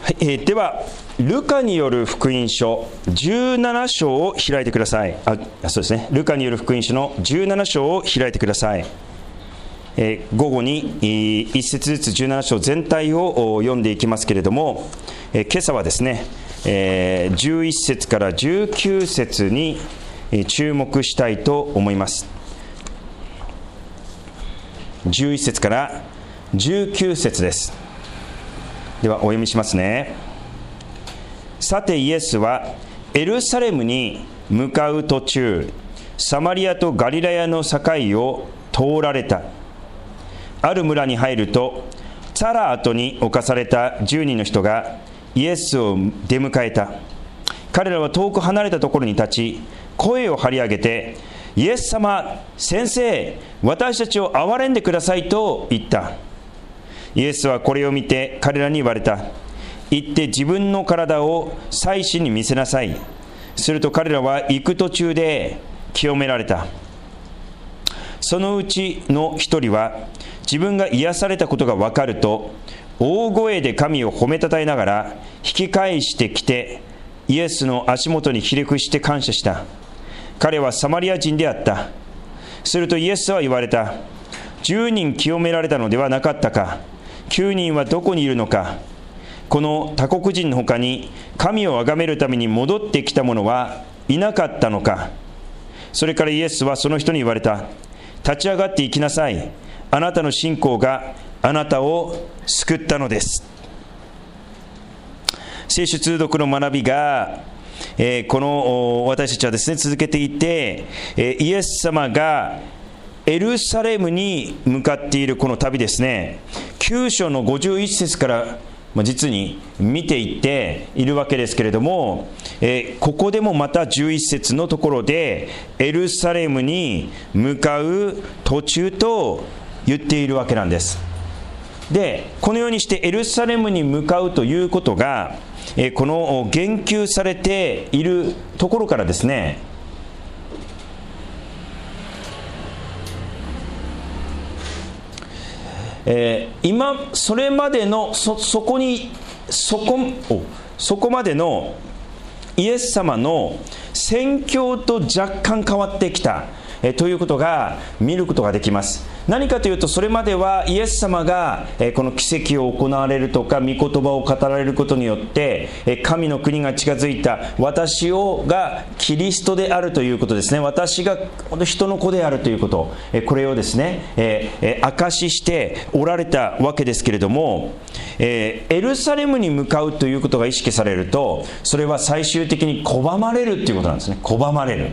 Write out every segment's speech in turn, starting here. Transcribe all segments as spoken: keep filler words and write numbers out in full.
はい、えー、ではルカによる福音書じゅうなな章を開いてください。あ、そうですね。ルカによる福音書のじゅうなな章を開いてください。えー、午後にいっ節ずつじゅうなな章全体を読んでいきますけれども、えー、今朝はですね、えー、じゅういっ節からじゅうきゅう節に注目したいと思います。じゅういっ節からじゅうきゅう節です。ではお読みしますね。さてイエスはエルサレムに向かう途中、サマリアとガリラヤの境を通られた。ある村に入ると、ツァラートに侵されたじゅうにんの人がイエスを出迎えた。彼らは遠く離れたところに立ち、声を張り上げて、イエス様、先生、私たちを憐れんでくださいと言った。イエスはこれを見て彼らに言われた。行って自分の体を祭司に見せなさい。すると彼らは行く途中で清められた。そのうちの一人は自分が癒されたことが分かると、大声で神を褒めたたえながら引き返してきて、イエスの足元にひれ伏して感謝した。彼はサマリア人であった。するとイエスは言われた。じゅうにん清められたのではなかったか。きゅうにんはどこにいるのか。この他国人の他に神を崇めるために戻ってきた者はいなかったのか。それからイエスはその人に言われた。立ち上がって行きなさい。あなたの信仰があなたを救ったのです。聖書通読の学びが、えー、この私たちはですね続けていて、えー、イエス様がエルサレムに向かっているこの旅ですね、きゅう章のごじゅういち節から実に見ていっているわけですけれども、えー、ここでもまたじゅういち節のところでエルサレムに向かう途中と言っているわけなんです。で、このようにしてエルサレムに向かうということが、えー、この言及されているところからですね、えー、今それまでの そ, そこにそこそこまでのイエス様の宣教と若干変わってきた、えー、ということが見ることができます。何かというと、それまではイエス様が、えー、この奇跡を行われるとか御言葉を語られることによって、えー、神の国が近づいた、私をがキリストであるということですね。私が人の子であるということ、えー、これをですね、えーえー、証ししておられたわけですけれども、えー、エルサレムに向かうということが意識されると、それは最終的に拒まれるということなんですね。拒まれる。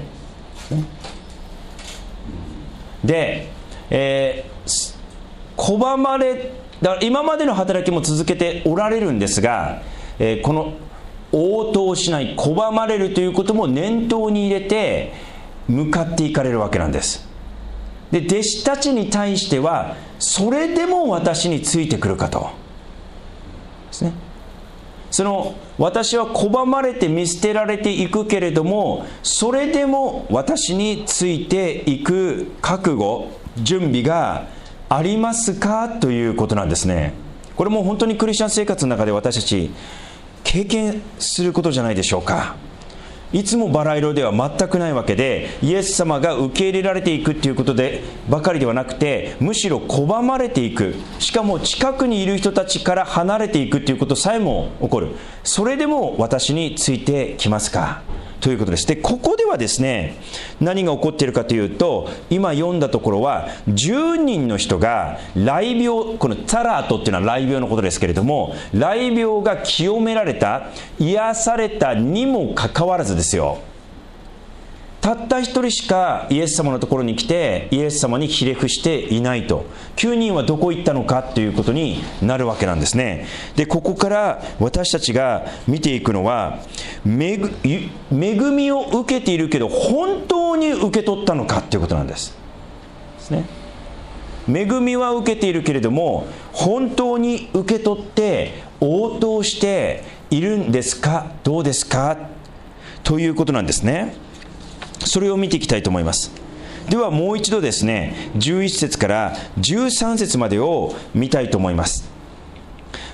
で、えー、拒まれだから今までの働きも続けておられるんですが、えー、この応答しない、拒まれるということも念頭に入れて向かっていかれるわけなんです。で、弟子たちに対してはそれでも私についてくるかとですね。その私は拒まれて見捨てられていくけれども、それでも私についていく覚悟、準備がありますかということなんですね。これも本当にクリスチャン生活の中で私たち経験することじゃないでしょうか。いつもバラ色では全くないわけで、イエス様が受け入れられていくということでばかりではなくて、むしろ拒まれていく、しかも近くにいる人たちから離れていくということさえも起こる。それでも私についてきますかということです。で、ここではですね、何が起こっているかというと、今読んだところはじゅうにんの人が雷病、このツァラートっていうのは雷病のことですけれども、雷病が清められた、癒されたにもかかわらずですよ、たった一人しかイエス様のところに来てイエス様にひれ伏していないと。きゅうにんはどこ行ったのかということになるわけなんですね。で、ここから私たちが見ていくのは、恵みを受けているけど本当に受け取ったのかということなんですですね。恵みは受けているけれども本当に受け取って応答しているんですか、どうですかということなんですね。それを見ていきたいと思います。ではもう一度ですね、じゅういち節からじゅうさん節までを見たいと思います。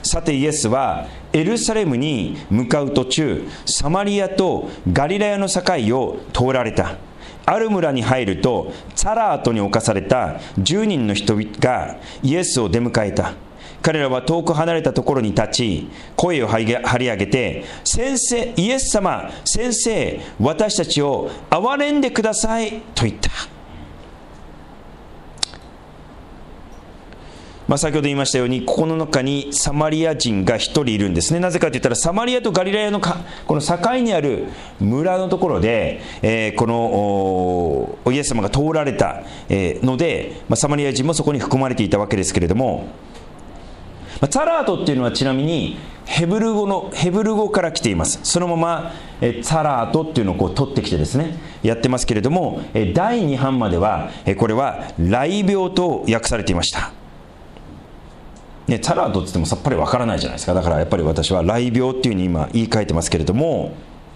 さてイエスはエルサレムに向かう途中、サマリアとガリラヤの境を通られた。ある村に入ると、ツァラートに侵されたじゅうにんの人がイエスを出迎えた。彼らは遠く離れたところに立ち、声を張り上げて、先生、イエス様、先生、私たちを憐れんでくださいと言った。まあ、先ほど言いましたように、ここの中にサマリア人が一人いるんですね。なぜかといったら、サマリアとガリラヤのかこの境にある村のところで、えー、このイエス様が通られたので、まあ、サマリア人もそこに含まれていたわけですけれども、まあ、ツァラートっていうのはちなみにヘブル語のヘブル語から来ています。そのままえツァラートっていうのをこう取ってきてですねやってますけれども、えだいに版まではえこれは雷病と訳されていました。ね、ツァラートって言ってもさっぱりわからないじゃないですか。だからやっぱり私は雷病っていうふうに今言い換えてますけれども、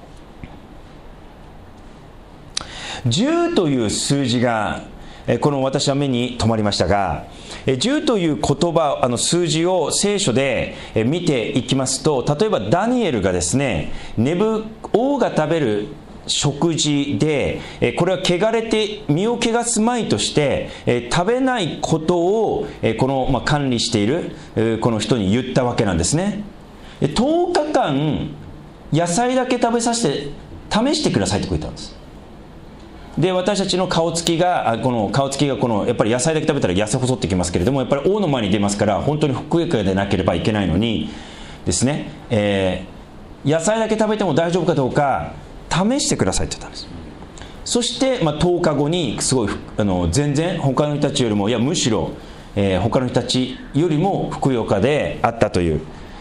じゅうという数字がこの私は目に留まりましたが、じゅうという言葉、あの数字を聖書で見ていきますと、例えばダニエルがですね、ネブ王が食べる食事で、これは汚れて身を汚すまいとして食べないことをこの、まあ、管理しているこの人に言ったわけなんですね。とおかかん野菜だけ食べさせて試してくださいって言ったんです。で、私たちの顔つきがこの顔つきがこのやっぱり野菜だけ食べたら痩せ細ってきますけれども、やっぱり王の前に出ますから本当にふくよかでなければいけないのにですね、えー、野菜だけ食べても大丈夫かどうか試してくださいって言ったんです。そして、まあ、とおかごにすごいあの全然他の人たちよりも、いやむしろ、えー、他の人たちよりもふくよかであったという。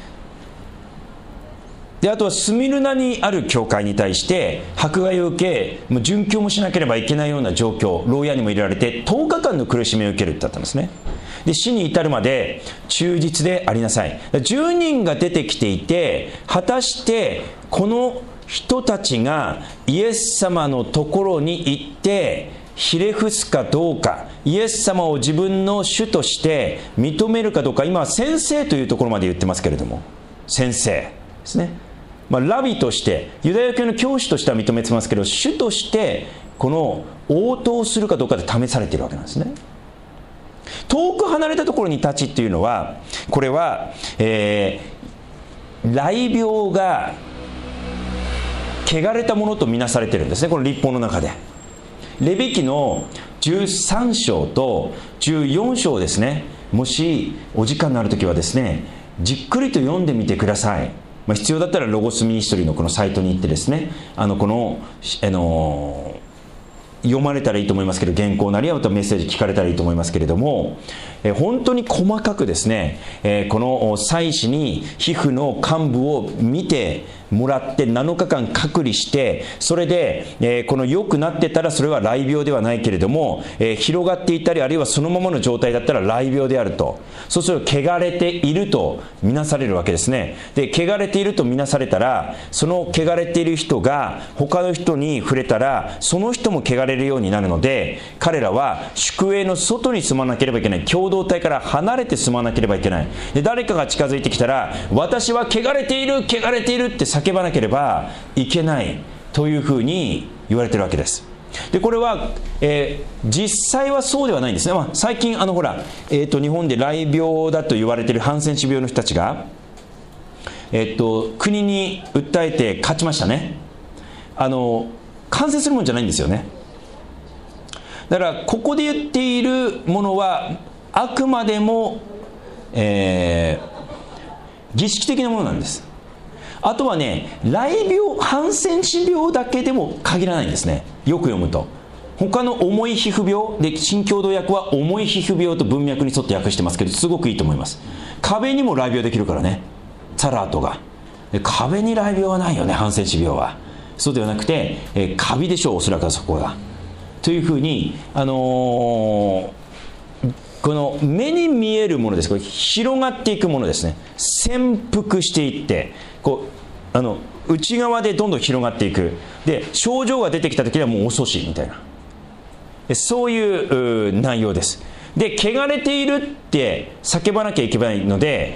で、あとはスミルナにある教会に対して迫害を受け、もう殉教もしなければいけないような状況、牢屋にも入れられてとおかかんの苦しみを受けるって言ったんですね。で、死に至るまで忠実でありなさい。じゅうにんが出てきていて、果たしてこの人たちがイエス様のところに行ってひれ伏すかどうか、イエス様を自分の主として認めるかどうか、今は先生というところまで言ってますけれども、先生ですね。まあ、ラビとしてユダヤ教の教師としては認めてますけど、主としてこの応答するかどうかで試されているわけなんですね。遠く離れたところに立ちっていうのは、これは、えー、雷病が汚れたものとみなされているんですね、この律法の中で。レビ記のじゅうさん章とじゅうよん章ですね、もしお時間のあるときはですね、じっくりと読んでみてください。まあ、必要だったらロゴスミニストリーのこのサイトに行ってですね、あのこの、あの読まれたらいいと思いますけど、原稿なりはまたメッセージ聞かれたらいいと思いますけれども、え本当に細かくですね、えこの祭司に皮膚の幹部を見てもらってなのかかん隔離して、それで、えー、この良くなってたらそれは雷病ではないけれども、えー、広がっていたりあるいはそのままの状態だったら雷病であると、そうすると汚れているとみなされるわけですね。で、汚れているとみなされたら、その汚れている人が他の人に触れたらその人も汚れるようになるので、彼らは宿営の外に住まなければいけない、共同体から離れて住まなければいけない。で、誰かが近づいてきたら、私は汚れている汚れているって叫ばなければいけないというふうに言われているわけです。で、これは、えー、実際はそうではないんですね。まあ、最近あのほら、えー、と日本で雷病だと言われているハンセン氏病の人たちが、えー、と国に訴えて勝ちましたね。あの感染するもんじゃないんですよね。だからここで言っているものはあくまでも、えー、儀式的なものなんです。あとはね、雷病、ハンセン氏病だけでも限らないんですね。よく読むと他の重い皮膚病で、新共同訳は重い皮膚病と文脈に沿って訳してますけど、すごくいいと思います。壁にも雷病できるからね、ツァラートが。で、壁に雷病はないよね、ハンセン氏病は。そうではなくて、えー、カビでしょう、おそらくはそこが。というふうに、あのー、この目に見えるものです。これ広がっていくものですね。潜伏していって、こうあの内側でどんどん広がっていく。で、症状が出てきた時にはもう遅しみたいな、そういう内容です。で、汚れているって叫ばなきゃいけないので、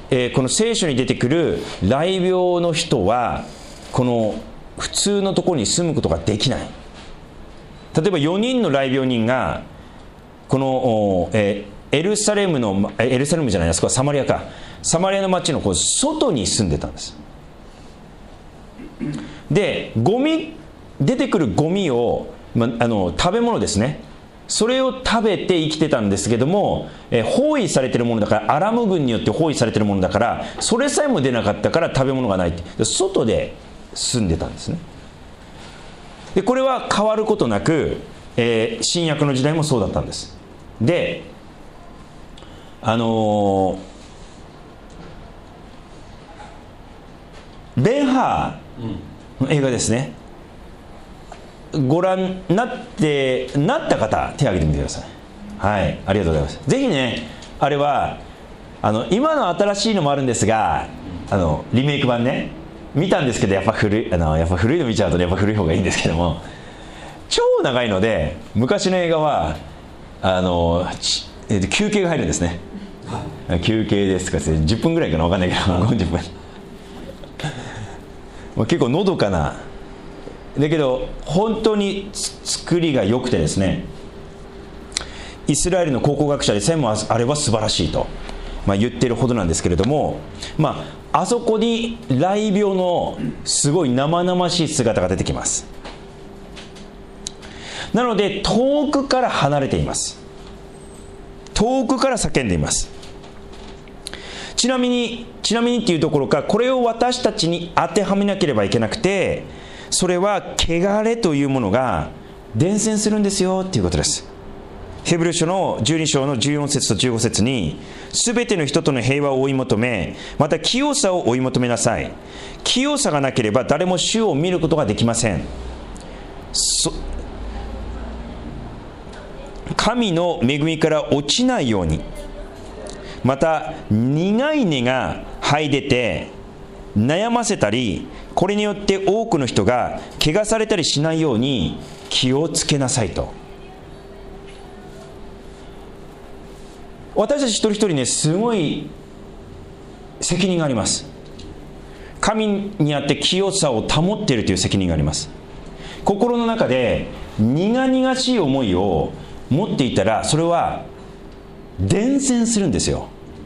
えー、この聖書に出てくる雷病の人はこの普通のところに住むことができない。例えばよにんの雷病人がこの、えー、エルサレムのエルサレムじゃないですか、サマリアか、サマリアの町のこう外に住んでたんです。でゴミ出てくるゴミを、ま、あの食べ物ですね、それを食べて生きてたんですけども、えー、包囲されているものだから、アラム軍によって包囲されているものだから、それさえも出なかったから食べ物がないって、外で住んでたんですね。でこれは変わることなく、えー、新約の時代もそうだったんです。であのー、ベンハーの映画ですね、ご覧になってなった方手を挙げてみてください。はい、ありがとうございます。ぜひね、あれはあの今の新しいのもあるんですが、あのリメイク版ね見たんですけど、やっぱ古いあのやっぱ古いの見ちゃうと、ね、やっぱ古い方がいいんですけども、超長いので昔の映画はあの休憩が入るんですね。休憩ですか、じゅっぷんぐらいかな、分かんないけどごじゅっぷん結構のどかな、だけど本当に作りが良くてですね、イスラエルの考古学者で専門あれは素晴らしいと、まあ、言ってるほどなんですけれども、まあ、あそこに雷病のすごい生々しい姿が出てきます。なので遠くから離れています。遠くから叫んでいます。ちなみにちなみにっていうところか、これを私たちに当てはめなければいけなくて、それは汚れというものが伝染するんですよっていうことです。ヘブル書のじゅうに章のじゅうよん節とじゅうご節に、すべての人との平和を追い求め、また清さを追い求めなさい。清さがなければ誰も主を見ることができません。そ神の恵みから落ちないように、また苦い根が這い出て悩ませたり、これによって多くの人が怪我されたりしないように気をつけなさいと。私たち一人一人ね、すごい責任があります。神にあって清さを保っているという責任があります。心の中で苦々しい思いを持っていたら、それは伝染するんですよ、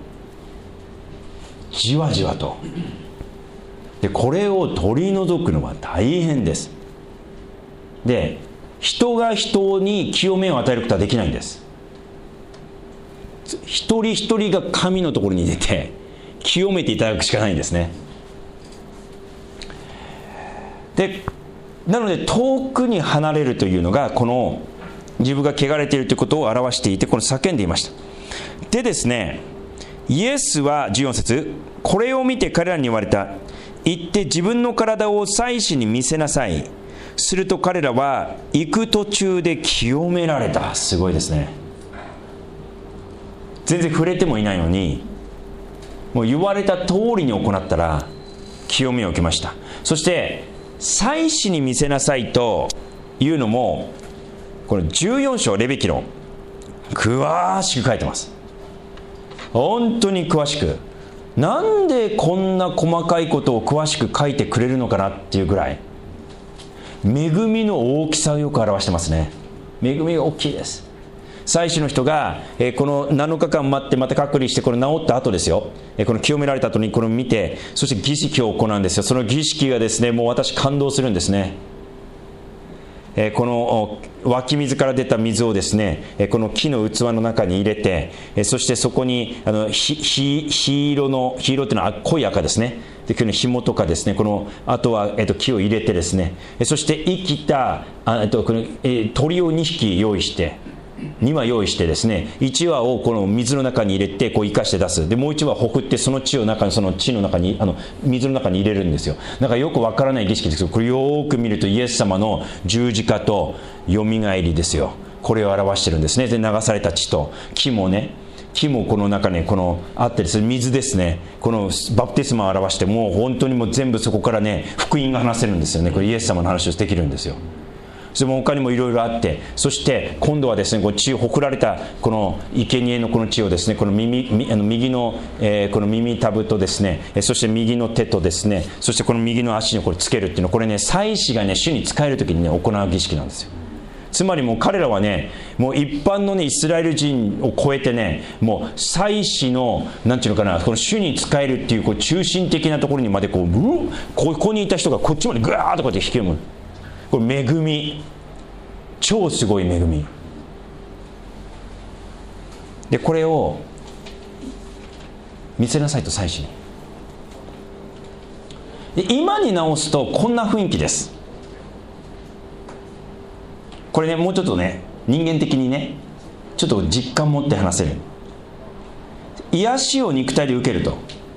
じわじわと。でこれを取り除くのは大変です。で人が人に清めを与えることはできないんです。一人一人が神のところに出て清めていただくしかないんですね。でなので遠くに離れるというのが、この自分が汚れているということを表していて、この叫んでいました。でですね、イエスはじゅうよん節、これを見て彼らに言われた。行って自分の体を祭司に見せなさい。すると彼らは行く途中で清められた。すごいですね。全然触れてもいないのに、もう言われた通りに行ったら清めを受けました。そして祭司に見せなさいというのも、このじゅうよん章レビキロン詳しく書いてます。本当に詳しく、なんでこんな細かいことを詳しく書いてくれるのかなっていうぐらい、恵みの大きさをよく表してますね。恵みが大きいです。祭司の人が、えー、このなのかかん待ってまた隔離して、これ治った後ですよ、えー、この清められた後にこれを見て、そして儀式を行うんですよ。その儀式がですね、もう私感動するんですね。えー、この湧き水から出た水をですね、えー、この木の器の中に入れて、えー、そしてそこにあのひひ火色の火色っていうのは濃い赤ですね。でこの紐とかですね、このあとは、えー、と木を入れてですね、えー、そして生きたあ、えー、とこのえー、鳥をにひき用意して、に羽用意してですね、いち羽をこの水の中に入れてこう生かして出す。でもういち羽ほくって、その血を中にその血の中にあの水の中に入れるんですよ。なんかよくわからない儀式ですけど、これよく見るとイエス様の十字架とよみがえりですよ。これを表してるんですね。で流された血と木もね、木もこの中にこのあってですね、水ですね、このバプテスマを表して、もう本当にもう全部そこからね福音が話せるんですよね。これイエス様の話をできるんですよ。 それも他にもいろいろあって、そして今度はですね、こう血をほくられたこの生贄のこの血をですね、この 耳, あの右の、えー、この耳たぶとですね、そして右の手とですね、そしてこの右の足にこれつけるっていうのは、これね、祭司がね、主に仕える時にね、行う儀式なんですよ。つまりもう彼らはね、もう一般のね、イスラエル人を超えてね、もう祭司のなんていうのかな、この主に仕えるっていう、こう中心的なところにまでこう、うここにいた人がこっちまでぐわーっとこうやって引き込む。これ恵み、超すごい恵みで、これを見せなさいと、祭司に。で今に直すとこんな雰囲気です。これね、もうちょっとね、人間的にね、ちょっと実感持って話せる。癒しを肉体で受けると。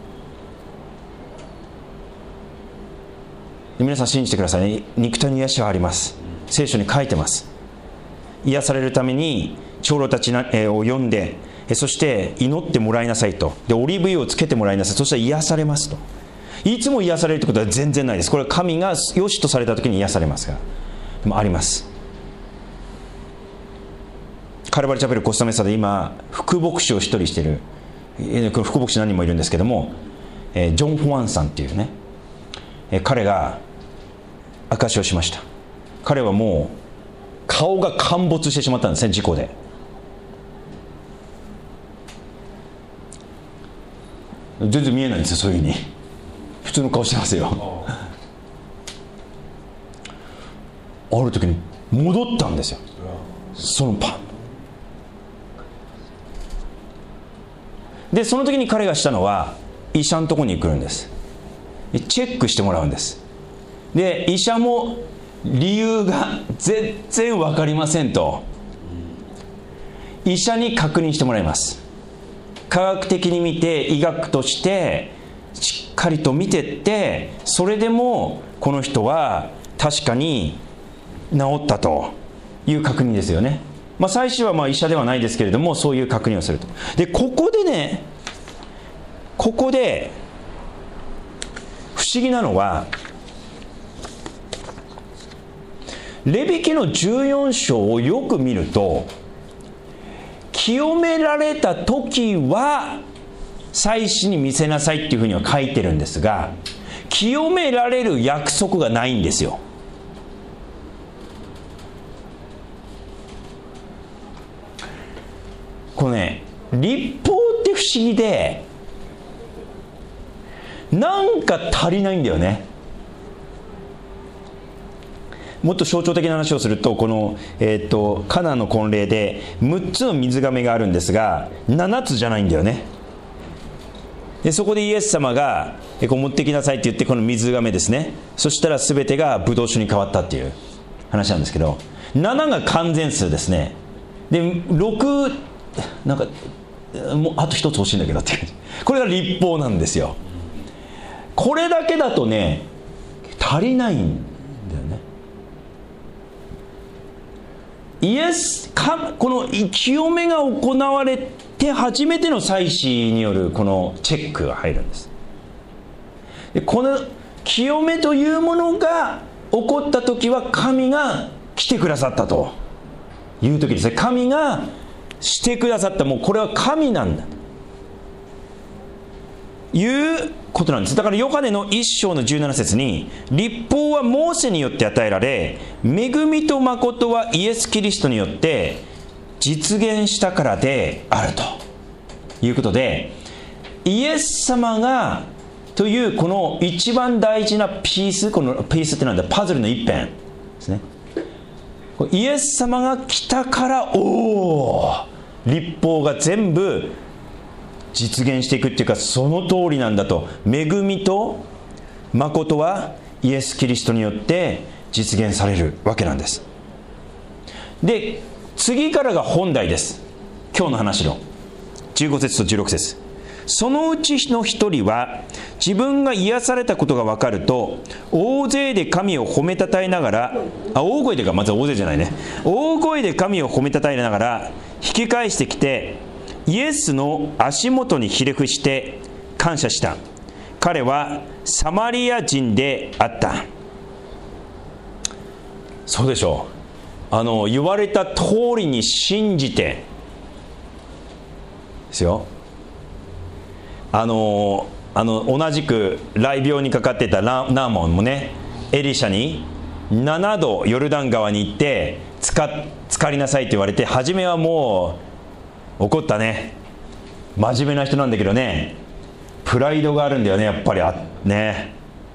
皆さん信じてくださいね。肉体の癒しはあります。聖書に書いてます。癒されるために長老たちを呼んで、そして祈ってもらいなさいと。でオリーブ油をつけてもらいなさい。そしたら癒されますと。いつも癒されるってことは全然ないです。これは神が良しとされた時に癒されますが、でもあります。カルバリチャペルコスタメッサで今副牧師を一人している、この副牧師何人もいるんですけども、ジョン・フォアンさんっていうね、彼が証しをしました。彼はもう顔が陥没してしまったんですね、事故で。全然見えないんですよ、そういうふうに。普通の顔してますよ。ある時に戻ったんですよ、そのパンで。その時に彼がしたのは、医者のところに来るんです。チェックしてもらうんです。で医者も理由が全然分かりませんと、医者に確認してもらいます。科学的に見て、医学としてしっかりと見てって、それでもこの人は確かに治ったという確認ですよね。まあ最初はまあ医者ではないですけれども、そういう確認をすると。でここでね、ここで不思議なのは、レビ記のじゅうよん章をよく見ると、清められた時は祭司に見せなさいっていうふうには書いてるんですが、清められる約束がないんですよ。このね、律法って不思議で、なんか足りないんだよね。もっと象徴的な話をすると、この、えー、とカナンの婚礼でむっつの水がめがあるんですが、ななつじゃないんだよね。でそこでイエス様がこう持ってきなさいって言って、この水がめですね、そしたら全てがブドウ酒に変わったっていう話なんですけど、ななが完全数ですね。でろく、なんかもうあと一つ欲しいんだけどっていう、これが律法なんですよ。これだけだとね、足りないんだよね。イエスか、この清めが行われて初めての祭司によるこのチェックが入るんです。でこの清めというものが起こった時は、神が来てくださったという時ですね。神がしてくださった、もうこれは神なんだいうことなんです。だからヨハネの一章のじゅうなな節に、律法はモーセによって与えられ、恵みと誠はイエス・キリストによって実現したからであるということで、イエス様がというこの一番大事なピース、このピースってなんだ、パズルの一辺ですね。イエス様が来たから、おー、律法が全部実現していくっていうか、その通りなんだと。恵みと誠はイエス・キリストによって実現されるわけなんです。で次からが本題です。今日の話のじゅうご節とじゅうろく節。そのうちの一人は、自分が癒されたことが分かると、大勢で神を褒めたたえながら、あ大声でか、まず大勢じゃないね、大声で神を褒めたたえながら引き返してきて、イエスの足元にひれ伏して感謝した。彼はサマリア人であった。そうでしょう。 あの言われた通りに信じてですよ、あのあの同じく雷病にかかってたナーマンもね、エリシャにななどヨルダン川に行ってつか浸かりなさいって言われて、初めはもう怒ったね。真面目な人なんだけどね、プライドがあるんだよね、やっぱりあね。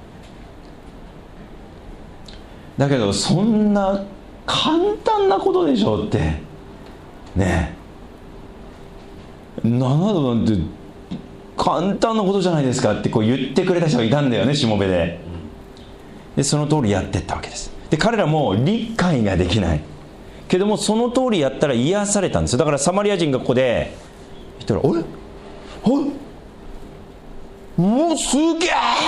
だけどそんな簡単なことでしょってね、ななどなんて簡単なことじゃないですかってこう言ってくれた人がいたんだよね、しもべで。でその通りやっていったわけです。で彼らも理解ができないけども、その通りやったら癒されたんですよ。だからサマリア人がここで言ったら、あれあれもうすげえ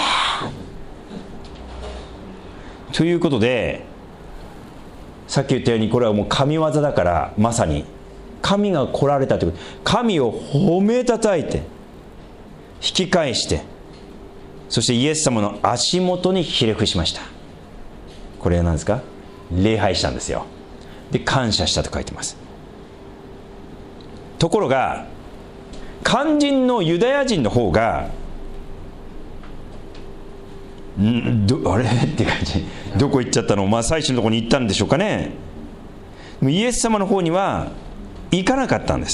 ということで、さっき言ったようにこれはもう神業だから、まさに神が来られたということ、神を褒めたたいて引き返して、そしてイエス様の足元にひれ伏しました。これは何ですか？礼拝したんですよ。で感謝したと書いてます。ところが肝心のユダヤ人の方がんどあれって感じ、どこ行っちゃったの、まあ最初のところに行ったんでしょうかね。イエス様の方には行かなかったんです。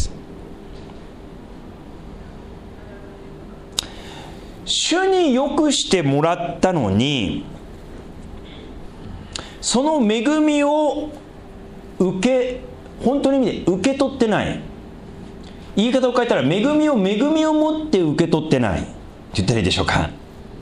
主によくしてもらったのに、その恵みを受け本当の意味で受け取ってない。言い方を変えたら、恵みを恵みを持って受け取ってないって言ったらいいでしょうか。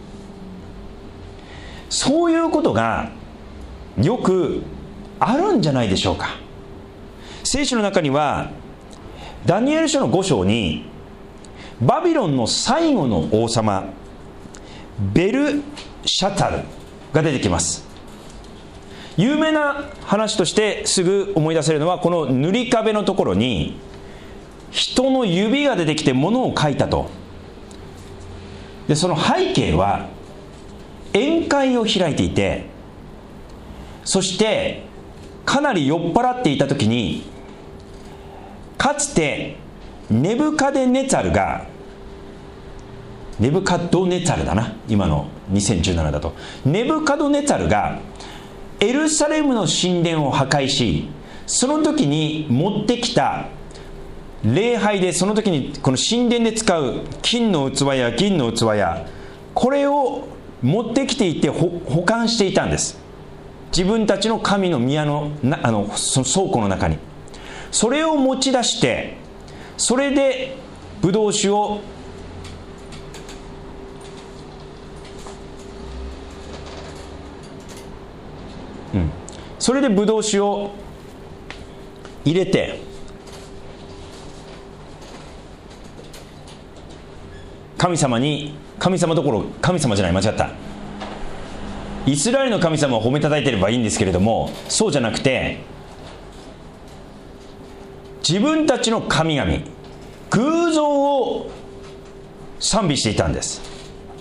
そういうことがよくあるんじゃないでしょうか。聖書の中にはダニエル書のご章にバビロンの最後の王様ベルシャタルが出てきます。有名な話としてすぐ思い出せるのは、この塗り壁のところに人の指が出てきて物を書いたと。でその背景は宴会を開いていて、そしてかなり酔っ払っていた時に、かつてネブカデネツァルがネブカドネツァルだな、今のにせんじゅうななだと、ネブカドネツァルがエルサレムの神殿を破壊し、その時に持ってきた礼拝で、その時にこの神殿で使う金の器や銀の器や、これを持ってきていて保管していたんです。自分たちの神の宮のなあのその倉庫の中に。それを持ち出して、それでブドウ酒をうんそれでブドウ酒を入れて、神様に、神様どころ神様じゃない、間違った、イスラエルの神様を褒めたたいてればいいんですけれども、そうじゃなくて自分たちの神々偶像を賛美していたんです。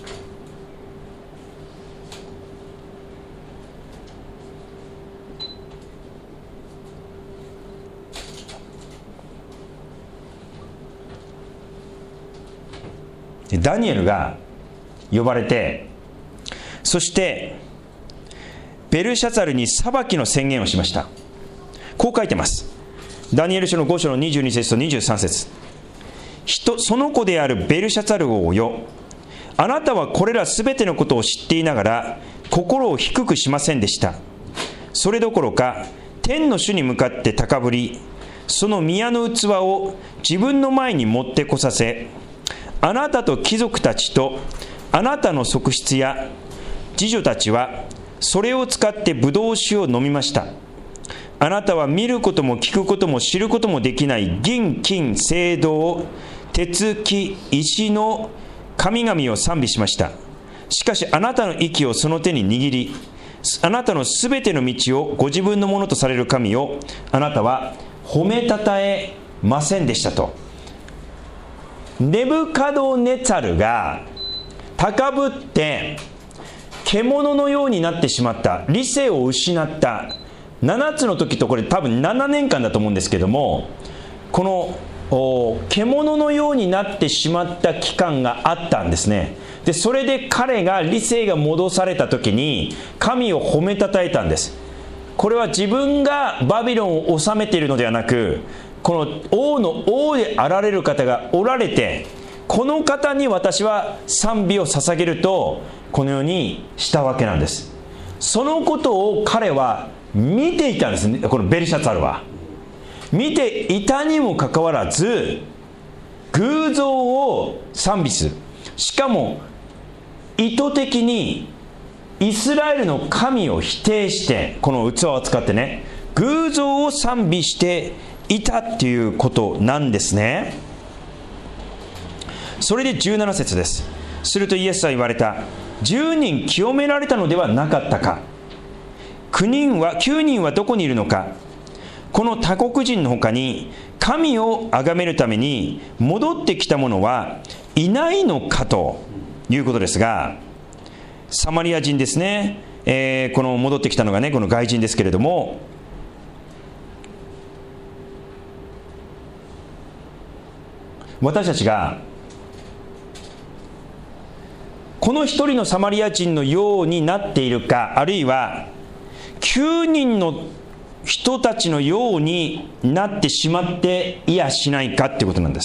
ダニエルが呼ばれて、そしてベルシャツァルに裁きの宣言をしました。こう書いてます。ダニエル書のご章のにじゅうに節とにじゅうさん節。人その子であるベルシャツァル王よ、あなたはこれらすべてのことを知っていながら心を低くしませんでした。それどころか天の主に向かって高ぶり、その宮の器を自分の前に持ってこさせ、あなたと貴族たちとあなたの側室や侍女たちはそれを使ってブドウ酒を飲みました。あなたは見ることも聞くことも知ることもできない銀、金、青銅、鉄、木、石の神々を賛美しました。しかしあなたの息をその手に握り、あなたのすべての道をご自分のものとされる神をあなたは褒めたたえませんでしたと。ネブカドネツァルが高ぶって獣のようになってしまった、理性を失った、 ななつの時と、これ多分ななねんかんだと思うんですけども、この獣のようになってしまった期間があったんですね。でそれで彼が理性が戻された時に神を褒めたたえたんです。これは自分がバビロンを治めているのではなく、この王の王であられる方がおられて、この方に私は賛美を捧げるとこのようにしたわけなんです。そのことを彼は見ていたんですね。このベルシャツァルは見ていたにもかかわらず、偶像を賛美する、しかも意図的にイスラエルの神を否定して、この器を使ってね、偶像を賛美していたっていうことなんですね。それでじゅうなな節です。するとイエスは言われた。じゅうにん清められたのではなかったか。きゅうにんはきゅうにんはどこにいるのか。この他国人の他に神を崇めるために戻ってきた者はいないのかということですが、サマリア人ですね、えー、この戻ってきたのがね、この外人ですけれども、私たちがこの一人のサマリア人のようになっているか、あるいはきゅうにんの人たちのようになってしまっていやしないかということなんです。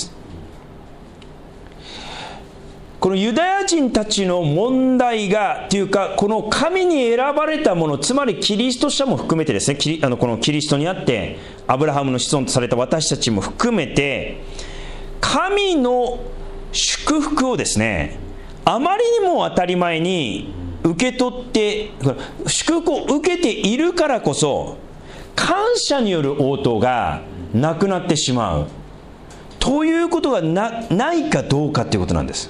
このユダヤ人たちの問題がというか、この神に選ばれたもの、つまりキリスト者も含めてですね、キリあのこのキリストにあってアブラハムの子孫とされた私たちも含めて、神の祝福をですね、あまりにも当たり前に受け取って、祝福を受けているからこそ感謝による応答がなくなってしまうということが な, ないかどうかということなんです。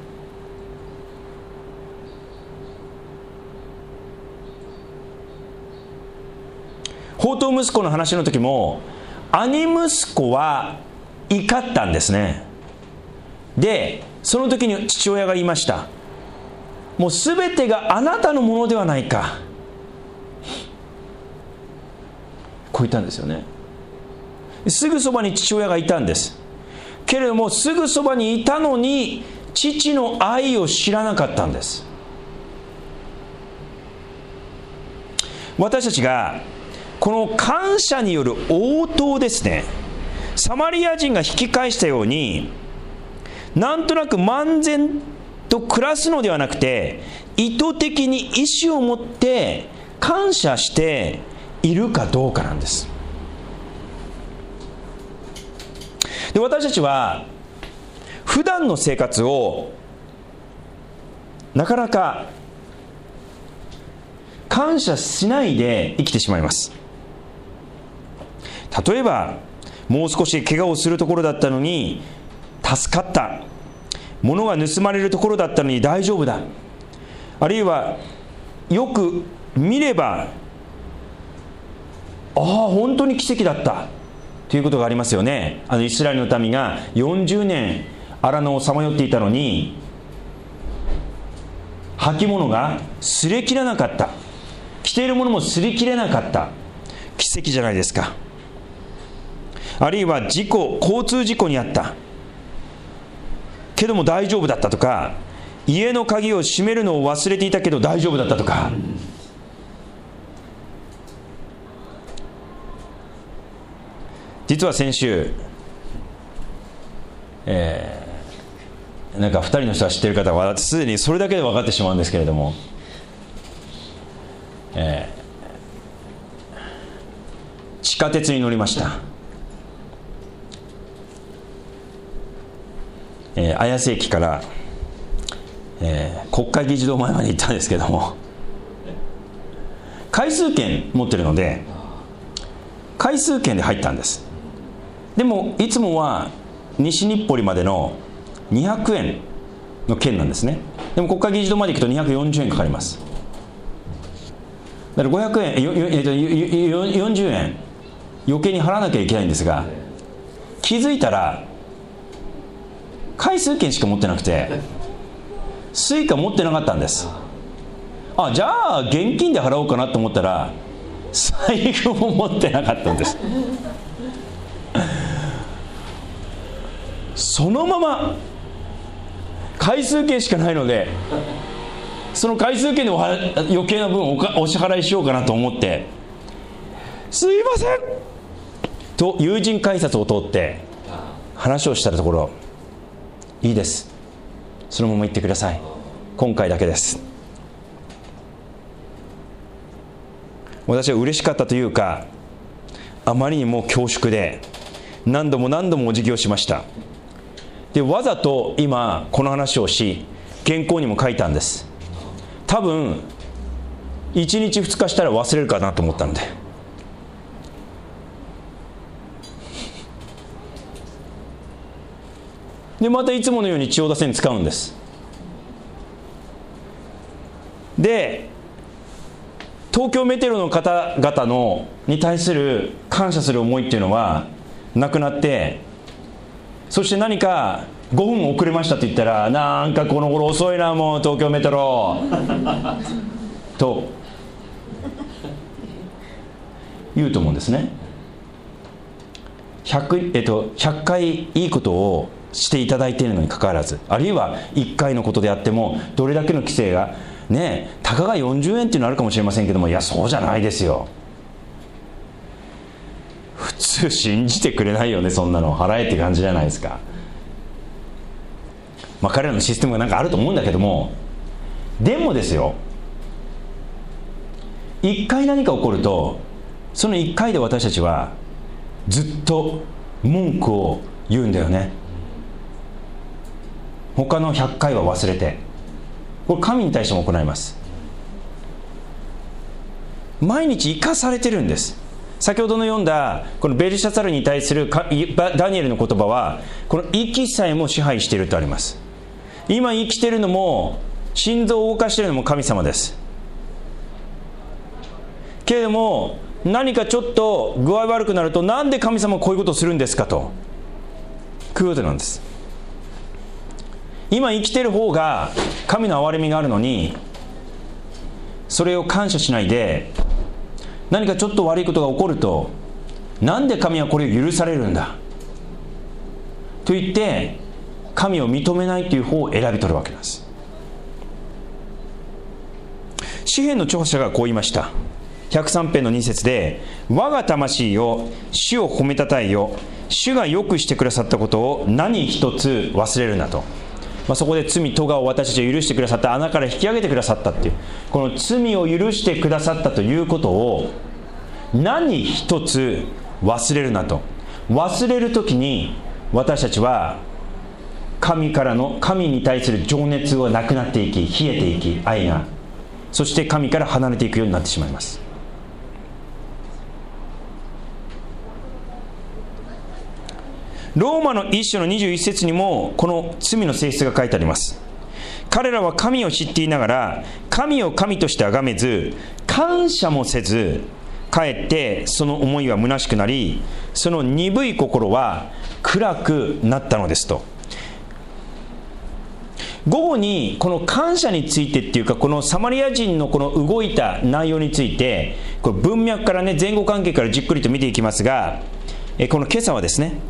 放蕩息子の話の時も、兄息子は怒ったんですね。でその時に父親が言いました。もうすべてがあなたのものではないか、こう言ったんですよね。すぐそばに父親がいたんですけれども、すぐそばにいたのに父の愛を知らなかったんです。私たちがこの感謝による応答ですね、サマリア人が引き返したように、なんとなく漫然と暮らすのではなくて、意図的に意志を持って感謝しているかどうかなんです。で、私たちは普段の生活をなかなか感謝しないで生きてしまいます。例えば、もう少し怪我をするところだったのに助かった、物が盗まれるところだったのに大丈夫だ、あるいはよく見れば、ああ本当に奇跡だったということがありますよね。あのイスラエルの民がよんじゅうねん荒野をさまよっていたのに、履物が擦れ切らなかった、着ているものも擦り切れなかった、奇跡じゃないですか。あるいは事故、交通事故にあったけども大丈夫だったとか、家の鍵を閉めるのを忘れていたけど大丈夫だったとか、実は先週、えー、なんかふたりの人が知っている方はすでにそれだけで分かってしまうんですけれども、えー、地下鉄に乗りました。えー、綾瀬駅から、えー、国会議事堂前まで行ったんですけども、回数券持ってるので回数券で入ったんです。でもいつもは西日暮里までのにひゃくえんの券なんですね。でも国会議事堂まで行くとにひゃくよんじゅうえんかかります。だからごひゃくえん、よよよんじゅうえん余計に払わなきゃいけないんですが、気づいたら回数券しか持ってなくて、スイカ持ってなかったんです。あ、じゃあ現金で払おうかなと思ったら、 財布も持ってなかったんです。そのまま回数券しかないので、その回数券で余計な分をお支払いしようかなと思って、すいませんと友人改札を通って話をしたところ、いいです、そのまま行ってください、今回だけです。私は嬉しかったというか、あまりにも恐縮で何度も何度もお辞儀をしました。で、わざと今この話をし、原稿にも書いたんです。多分いちにちふつかしたら忘れるかなと思ったので。でまたいつものように千代田線使うんです。で東京メトロの方々のに対する感謝する思いっていうのはなくなって、そして何かごふん遅れましたと言ったら、なんかこの頃遅いな、もう東京メトロと言うと思うんですね。 ひゃく, えっと、ひゃっかいいいことをしていただいているのにかかわらず、あるいはいっかいのことであってもどれだけの規制がね、たかがよんじゅうえんっていうのはあるかもしれませんけども、いやそうじゃないですよ。普通信じてくれないよね、そんなの払えって感じじゃないですか。まあ彼らのシステムがなんかあると思うんだけども、でもですよ、いっかい何か起こると、そのいっかいで私たちはずっと文句を言うんだよね。他のひゃっかいは忘れて、これ神に対しても行います。毎日生かされてるんです。先ほどの読んだこのベルシャツァルに対するダニエルの言葉は、この息さえも支配しているとあります。今生きているのも心臓を動かしているのも神様です。けれども何かちょっと具合悪くなると、なんで神様はこういうことをするんですかと、こういうことなんです。今生きている方が神の憐れみがあるのに、それを感謝しないで、何かちょっと悪いことが起こると、なんで神はこれを許されるんだと言って神を認めないという方を選び取るわけです。詩編の著者がこう言いました。ひゃくさん編のに節で、我が魂よ主を褒めたたえよ、主がよくしてくださったことを何一つ忘れるなと。まあ、そこで罪咎を私たちを許してくださった、穴から引き上げてくださったっていう、この罪を許してくださったということを何一つ忘れるなと。忘れるときに私たちは神からの、神に対する情熱はなくなっていき、冷えていき、愛が、そして神から離れていくようになってしまいます。ローマの一章のにじゅういち節にもこの罪の性質が書いてあります。彼らは神を知っていながら神を神として崇めず、感謝もせず、かえってその思いは虚しくなり、その鈍い心は暗くなったのですと。午後にこの感謝についてっていうか、このサマリア人のこの動いた内容について、これ文脈からね、前後関係からじっくりと見ていきますが、えこの今朝はですね、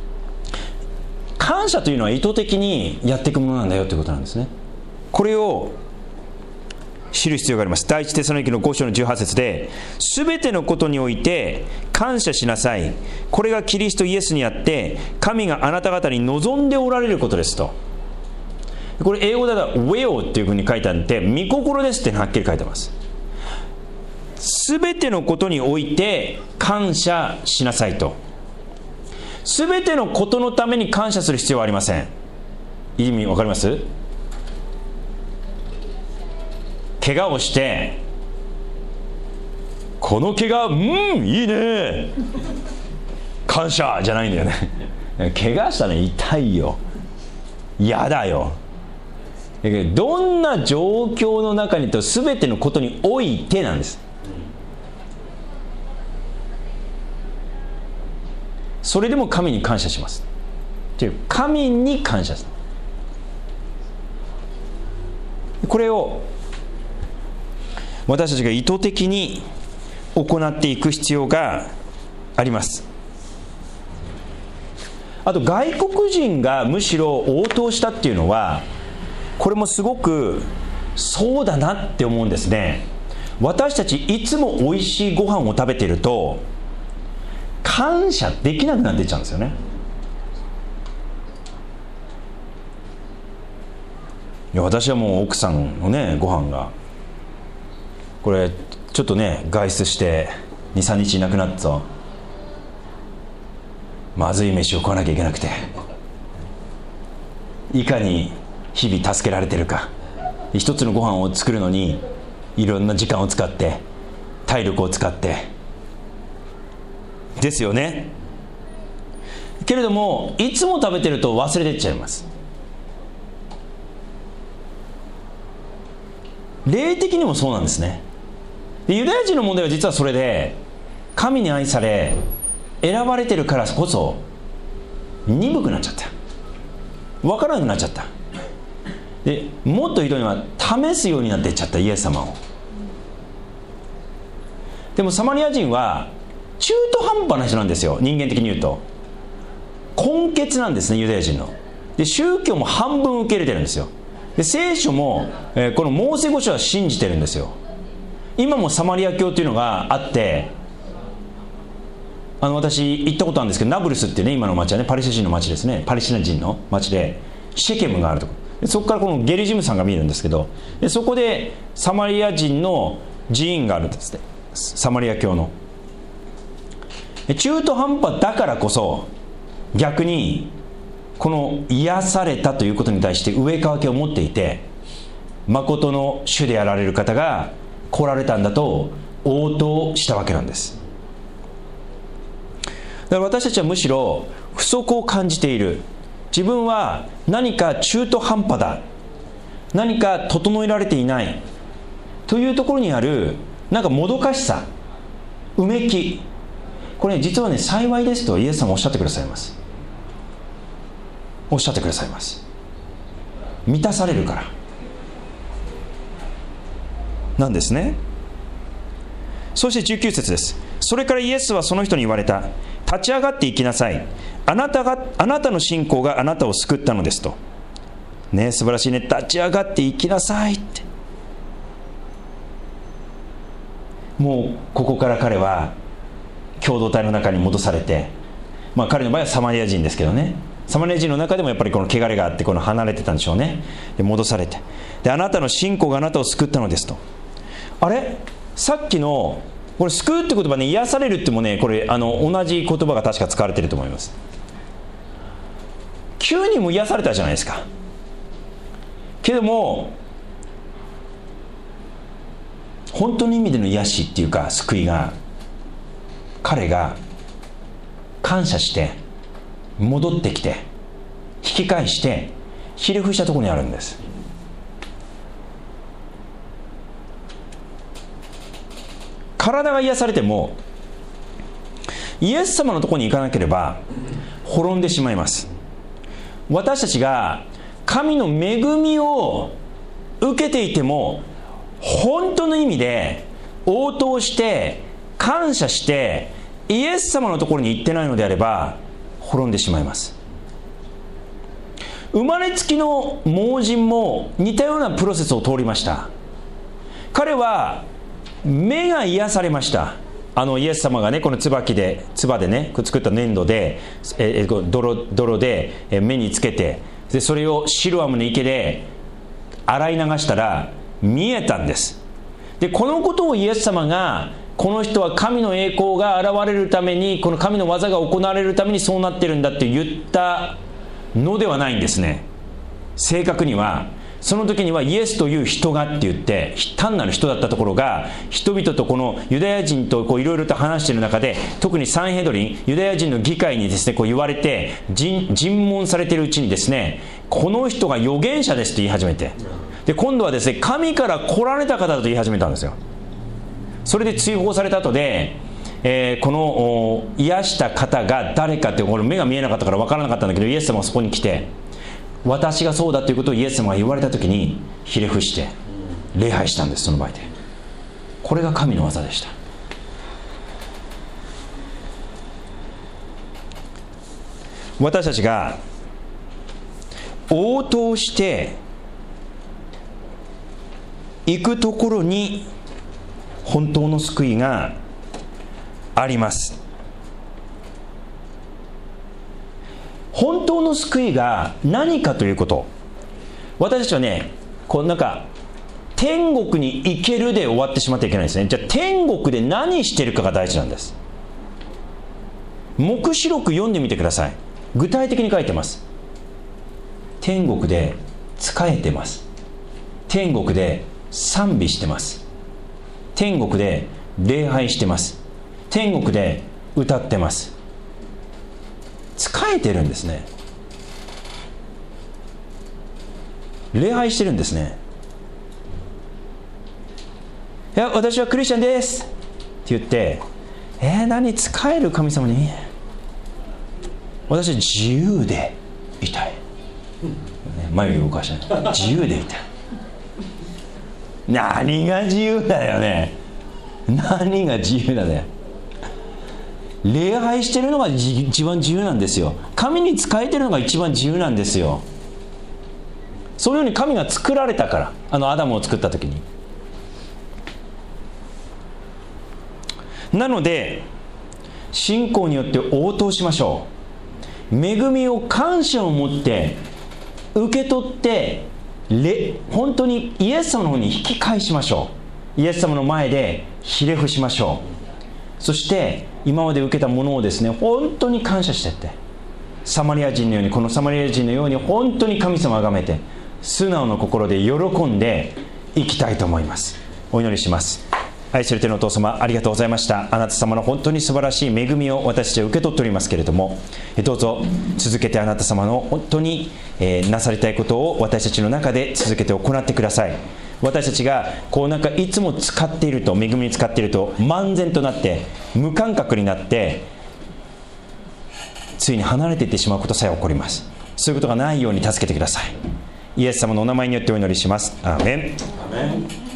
感謝というのは意図的にやっていくものなんだよということなんですね。これを知る必要があります。第一テサロニケのご章のじゅうはち節で、すべてのことにおいて感謝しなさい、これがキリストイエスにあって神があなた方に望んでおられることですと。これ英語だと will っていうふうに書いてあって、御心ですってはっきり書いてます。すべてのことにおいて感謝しなさいと。すべてのことのために感謝する必要はありません。意味わかります？怪我をしてこの怪我、うんいいね感謝じゃないんだよね。怪我したら痛いよ、嫌だよ。だけどどんな状況の中にと全てのことにおいてなんです。それでも神に感謝しますという、神に感謝する。これを私たちが意図的に行っていく必要があります。あと外国人がむしろ応答したっていうのは、これもすごくそうだなって思うんですね。私たちいつも美味しいご飯を食べていると感謝できなくなっていっちゃうんですよね。いや私はもう奥さんのねご飯がこれちょっとね外出してにさんにちいなくなったとまずい飯を食わなきゃいけなくて、いかに日々助けられてるか、一つのご飯を作るのにいろんな時間を使って体力を使ってですよね。けれどもいつも食べてると忘れてっちゃいます。霊的にもそうなんですね。でユダヤ人の問題は実はそれで、神に愛され選ばれてるからこそ鈍くなっちゃった、分からなくなっちゃった。でもっとひどいのは試すようになっていっちゃったイエス様を。でもサマリア人は中途半端な人なんですよ、人間的に言うと。根血なんですね、ユダヤ人の。で宗教も半分受け入れてるんですよ。で聖書も、えー、このモーセ五書は信じてるんですよ。今もサマリア教というのがあって、あの私行ったことあるんですけど、ナブルスっていうね今の町はねパレスチナ人の町ですね、パレスチナ人の町でシェケムがあるところで、そこからこのゲリジム山が見えるんですけど、でそこでサマリア人の寺院があるんですね、サマリア教の。中途半端だからこそ逆にこの癒されたということに対して上かわけを持っていて、誠の主であられる方が来られたんだと応答したわけなんです。だから私たちはむしろ不足を感じている、自分は何か中途半端だ、何か整えられていないというところにあるなんかもどかしさ、うめき、これ、ね、実はね幸いですとイエス様おっしゃってくださいます。おっしゃってくださいます。満たされるからなんですね。そしてじゅうきゅう節です。それからイエスはその人に言われた。立ち上がっていきなさい。あなたがあなたの信仰があなたを救ったのですと。ね、素晴らしいね。立ち上がっていきなさいって。もうここから彼は共同体の中に戻されて、まあ彼の場合はサマリア人ですけどね、サマリア人の中でもやっぱりこの汚れがあってこの離れてたんでしょうね。で戻されて、であなたの信仰があなたを救ったのですと。あれさっきのこれ救うって言葉ね、癒されるってもね、これあの同じ言葉が確か使われてると思います。急にも癒されたじゃないですか。けども本当の意味での癒しっていうか救いが、彼が感謝して戻ってきて引き返してひれ伏したところにあるんです。体が癒されてもイエス様のところに行かなければ滅んでしまいます。私たちが神の恵みを受けていても本当の意味で応答して感謝してイエス様のところに行ってないのであれば滅んでしまいます。生まれつきの盲人も似たようなプロセスを通りました。彼は目が癒されました。あのイエス様がねこの椿で唾でね作った粘土でえ泥泥で目につけて、でそれをシロアムの池で洗い流したら見えたんです。でこのことをイエス様が、この人は神の栄光が現れるために、この神の技が行われるためにそうなってるんだって言ったのではないんですね。正確にはその時にはイエスという人がって言って単なる人だったところが、人々とこのユダヤ人といろいろと話している中で、特にサンヘドリンユダヤ人の議会にですねこう言われて 尋, 尋問されているうちにですね、この人が預言者ですと言い始めて、で今度はですね神から来られた方だと言い始めたんですよ。それで追放された後で、えー、この癒した方が誰かって、これ目が見えなかったから分からなかったんだけど、イエス様がそこに来て私がそうだということをイエス様が言われた時にひれ伏して礼拝したんです。その場合でこれが神の技でした。 私たちが応答して行くところに本当の救いがあります。本当の救いが何かということ、私たちはね、こうなんか天国に行けるで終わってしまってはいけないんですね。じゃあ天国で何してるかが大事なんです。黙示録読んでみてください。具体的に書いてます。天国で仕えてます。天国で賛美してます。天国で礼拝してます。天国で歌ってます。仕えてるんですね。礼拝してるんですね。いや、私はクリスチャンですって言って、えー、何仕える神様に、私は自由でいたい、眉毛動かしてない、自由でいたい。何が自由だよね。何が自由なんだよ。礼拝してるのが一番自由なんですよ。神に仕えてるのが一番自由なんですよ。そういうように神が作られたから、あのアダムを作った時に。なので信仰によって応答しましょう。恵みを感謝を持って受け取って、本当にイエス様の方に引き返しましょう。イエス様の前でひれ伏しましょう。そして今まで受けたものをですね、本当に感謝してって、サマリア人のように、このサマリア人のように本当に神様を崇めて、素直な心で喜んでいきたいと思います。お祈りします。愛する天のお父様、ありがとうございました。あなた様の本当に素晴らしい恵みを私たちは受け取っておりますけれども、どうぞ続けてあなた様の本当に、えー、なさりたいことを私たちの中で続けて行ってください。私たちがこうなんかいつも使っていると、恵みに使っていると漫然となって無感覚になって、ついに離れていってしまうことさえ起こります。そういうことがないように助けてください。イエス様のお名前によってお祈りします。アーメン。アーメン。